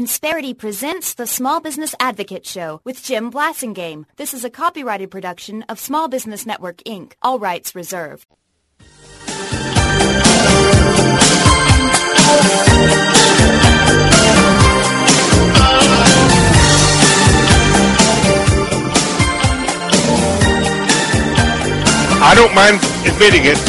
Insperity presents the Small Business Advocate Show with Jim Blasingame. This is a copyrighted production of Small Business Network, Inc. All rights reserved. I don't mind admitting it.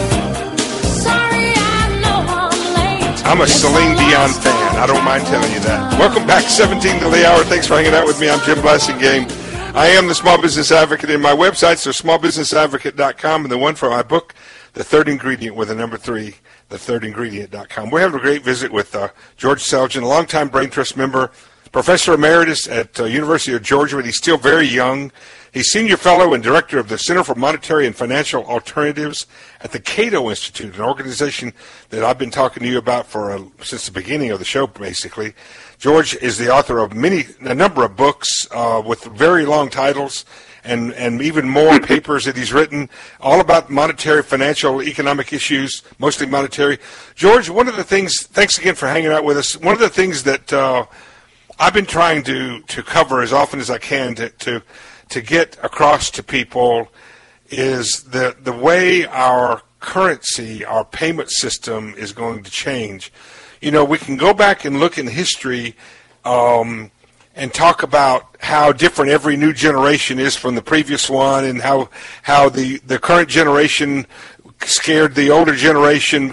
I'm a Celine Dion fan. I don't mind telling you that. Welcome back, 17 to the hour. Thanks for hanging out with me. I'm Jim Blasingame. I am the Small Business Advocate, and my websites are smallbusinessadvocate.com and the one for my book, The Third Ingredient, with the number 3, thethirdingredient.com. We're having a great visit with George Selgin, a longtime Brain Trust member, professor emeritus at University of Georgia, but he's still very young. He's senior fellow and director of the Center for Monetary and Financial Alternatives at the Cato Institute, an organization that I've been talking to you about since the beginning of the show, basically. George is the author of a number of books with very long titles and even more papers that he's written, all about monetary, financial, economic issues, mostly monetary. George, one of the things, thanks again for hanging out with us, one of the things that I've been trying to cover as often as I can to get across to people is the way our currency, our payment system is going to change. You know, we can go back and look in history and talk about how different every new generation is from the previous one, and how the current generation scared the older generation.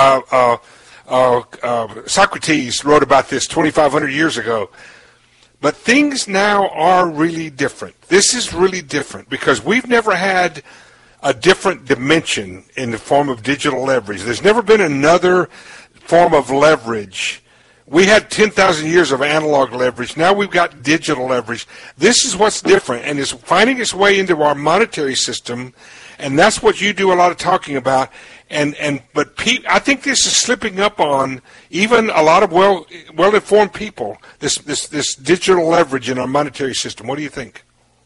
Socrates wrote about this 2,500 years ago. But things now are really different. This is really different because we've never had a different dimension in the form of digital leverage. There's never been another form of leverage. We had 10,000 years of analog leverage. Now we've got digital leverage. This is what's different, and it's finding its way into our monetary system, and that's what you do a lot of talking about. But I think this is slipping up on even a lot of well-informed people, this digital leverage in our monetary system. What do you think?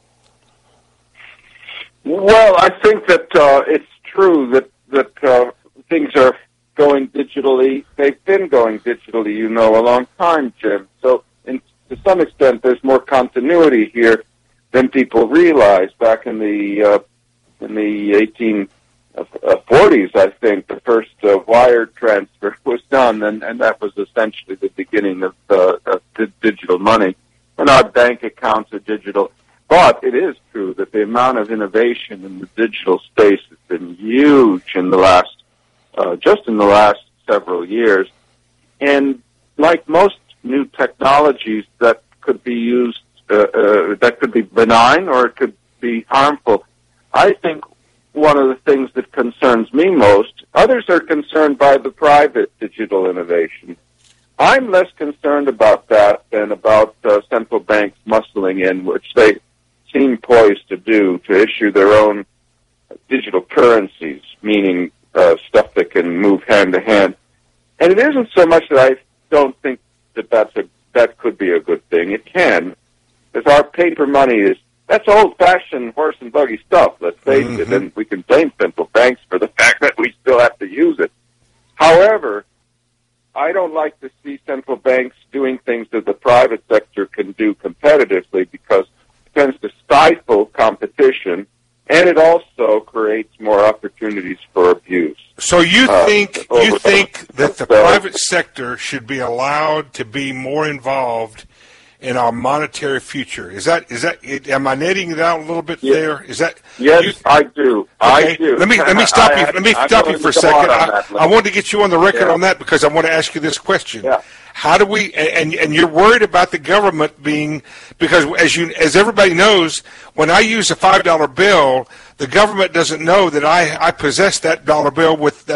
Well, I think that it's true that things are going digitally. They've been going digitally, a long time, Jim. So to some extent, there's more continuity here than people realize. Back in the 1840s, I think, the first wire transfer was done, and that was essentially the beginning of digital money. And our bank accounts are digital. But it is true that the amount of innovation in the digital space has been huge in the last several years. And like most new technologies that could be used, that could be benign or it could be harmful, I think one of the things that concerns me most, others are concerned by the private digital innovation. I'm less concerned about that than about central banks muscling in, which they seem poised to do, to issue their own digital currencies, meaning stuff that can move hand to hand. And it isn't so much that I don't think that could be a good thing. It can, because our paper money that's old-fashioned horse and buggy stuff, let's face it, and we can blame central banks for the fact that we still have to use it. However, I don't like to see central banks doing things that the private sector can do competitively, because it tends to stifle competition, and it also creates more opportunities for abuse. So you think that the private sector should be allowed to be more involved in our monetary future? Is that? Am I netting it out a little bit there? Is that? Yes, I do. Okay. I do. Let me stop you. Let me stop you for a second. I want to get you on the record on that, because I want to ask you this question. Yeah. How do we? And you're worried about the government being, because as everybody knows, when I use a $5 bill, the government doesn't know that I possess that $5 bill with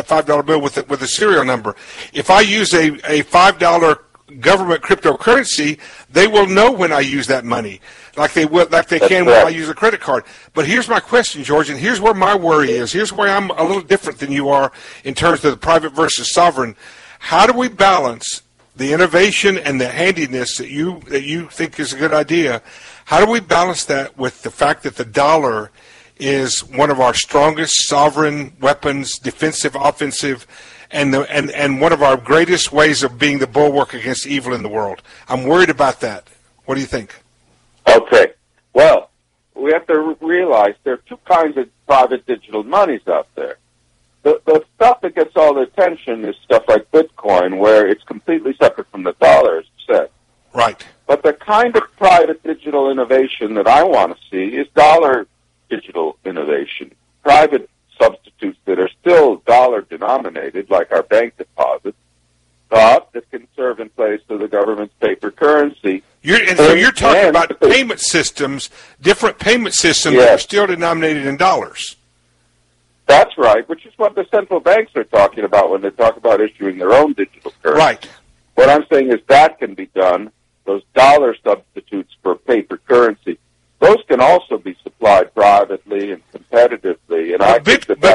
a serial number. If I use a $5 government cryptocurrency, they will know when I use that money, like they can when I use a credit card. But here's my question, George, and here's where my worry is. Here's where I'm a little different than you are in terms of the private versus sovereign. How do we balance the innovation and the handiness that you think is a good idea? How do we balance that with the fact that the dollar is one of our strongest sovereign weapons, defensive, offensive, and one of our greatest ways of being the bulwark against evil in the world. I'm worried about that. What do you think? Okay. Well, we have to realize there are two kinds of private digital monies out there. The stuff that gets all the attention is stuff like Bitcoin, where it's completely separate from the dollar, as you said. Right. But the kind of private digital innovation that I want to see is dollar digital innovation. Private substitutes that are still dollar denominated, like our bank deposits, that can serve in place of the government's paper currency. So you're talking about payment systems, different payment systems that are still denominated in dollars. That's right, which is what the central banks are talking about when they talk about issuing their own digital currency. Right. What I'm saying is that can be done, those dollar substitutes for paper currency. Those can also be supplied privately and competitively. And but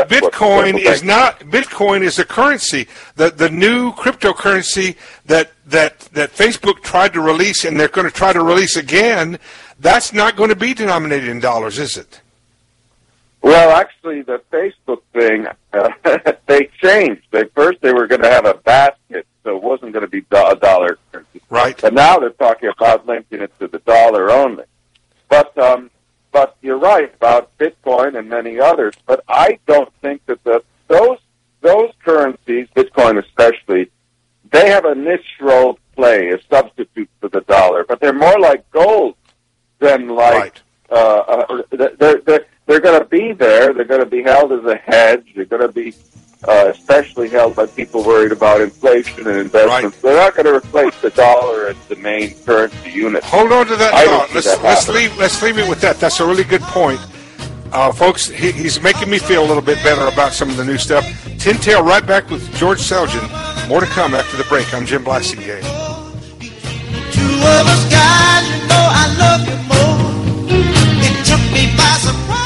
Bitcoin is a currency. The new cryptocurrency that Facebook tried to release and they're going to try to release again, that's not going to be denominated in dollars, is it? Well, actually, the Facebook thing, they changed. First they were going to have a basket, so it wasn't going to be a dollar currency. Right. But now they're talking about linking it to the dollar only. But you're right about Bitcoin and many others. But I don't think that those currencies, Bitcoin especially, they have a niche role to play as substitute for the dollar. But they're more like gold than like they're going to be there. They're going to be held as a hedge. They're going to be especially held by people worried about inflation and investments. Right. They're not going to replace the dollar as the main currency unit. Hold on to that thought. Let's leave it with that. That's a really good point. Folks, he's making me feel a little bit better about some of the new stuff. Tin Tail right back with George Selgin. More to come after the break. I'm Jim Blasingame. Two of us guys, you know I love you more. It took me by surprise.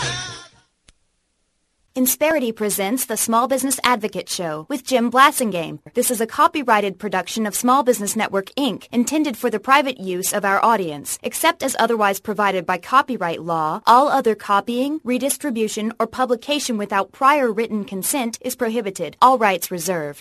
Insperity presents the Small Business Advocate Show with Jim Blasingame. This is a copyrighted production of Small Business Network, Inc., intended for the private use of our audience. Except as otherwise provided by copyright law, all other copying, redistribution, or publication without prior written consent is prohibited. All rights reserved.